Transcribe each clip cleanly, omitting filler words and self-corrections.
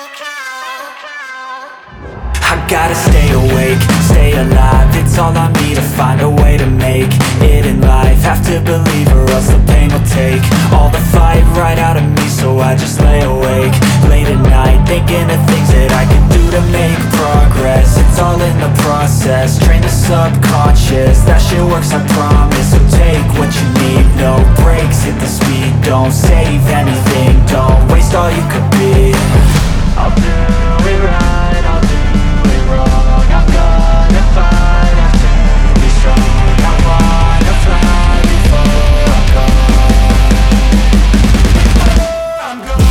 I gotta stay awake, stay alive. It's all on me to find a way to make it in life. Have to believe or else the pain will take all the fight right out of me. So I just lay awake, late at night, thinking of things that I can do to make progress. It's all in the process, train the subconscious. That shit works, I promise. So take what you need, no breaks, hit the speed. Don't save anything, don't waste all you could be. I'll do it right, I'll do it wrong. I'm gonna fight, I have to be strong. I wanna fly before I'm gone.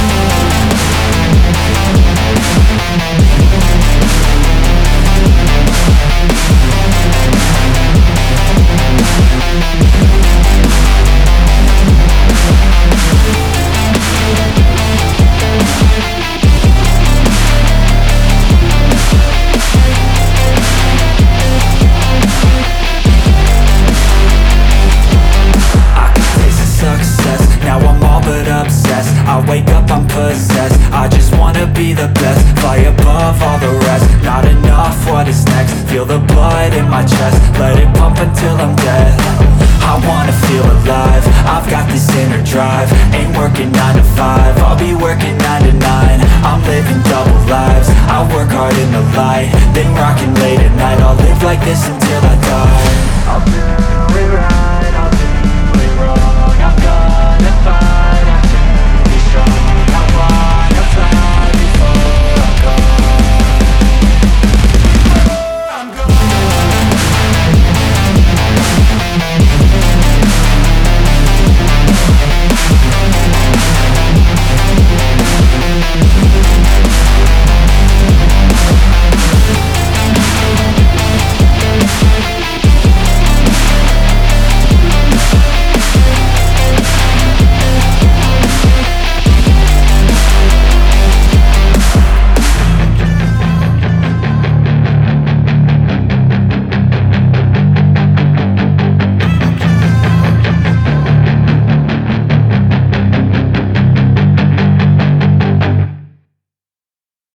I wake up, I'm possessed. I just wanna be the best, fly above all the rest. Not enough, what is next? Feel the blood in my chest, let it pump until I'm dead. I wanna feel alive, I've got this inner drive. Ain't working 9 to 5, I'll be working 9 to 9. I'm living double lives, I work hard in the light, then rocking late at night. I'll live like this until I die.